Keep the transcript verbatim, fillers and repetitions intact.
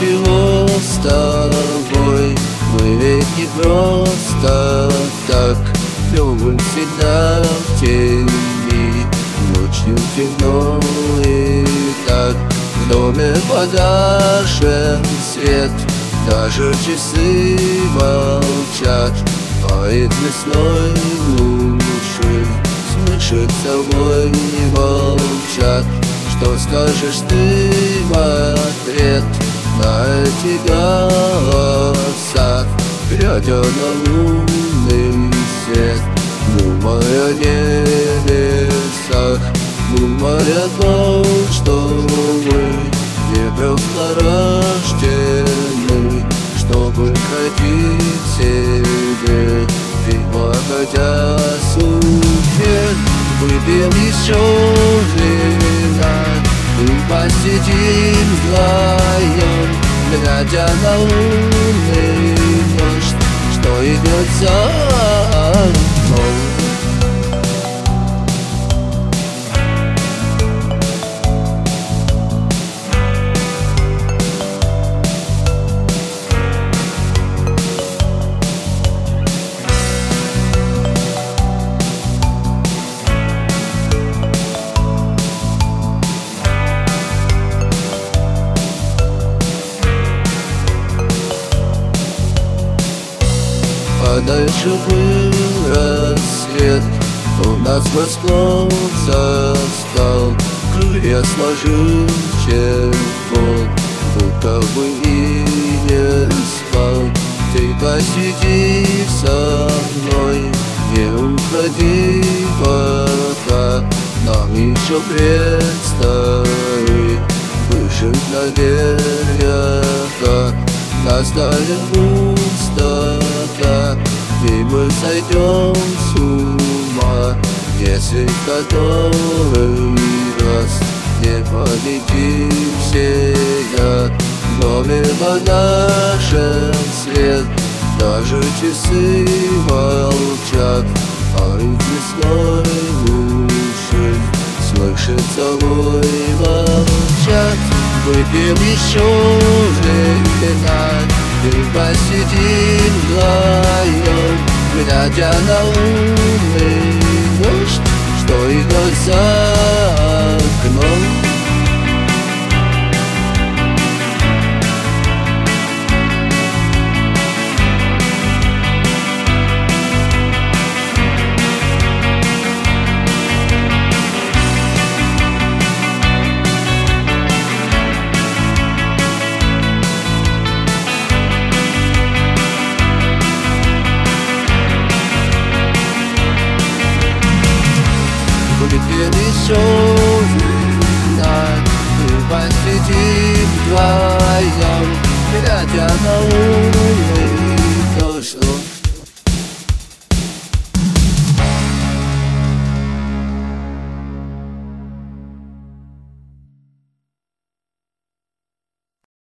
ничего с тобой. Мы ведь не просто так. Любим всегда в тени, ночью темно и так. В доме погашен свет, даже часы молчат. Поет весной лучше, слышит собой не молчат. Что скажешь ты в ответ на эти голоса, глядя на лунный свет, думая о небесах, думая о том, что мы не просто рождены, чтобы ходить себе и благодаря судьбе. Выпьем еще вина и посидим вдвоем, глядя на лунный дождь, что идет за окном. А дальше был рассвет, у нас Москва застал. Я сложил чехол, будто бы и не спал. Ты посиди со мной, не уходи пока. Нам еще предстоит выжить на берегах. Настанет пустота, и мы сойдем с ума, если в который раз не полетим все. В доме погашен свет, даже часы молчат. А ведь весной лучше, слышит собой молчат. Выпьем еще вина и посидим вдвоем, глядя на лунный дождь, что идет за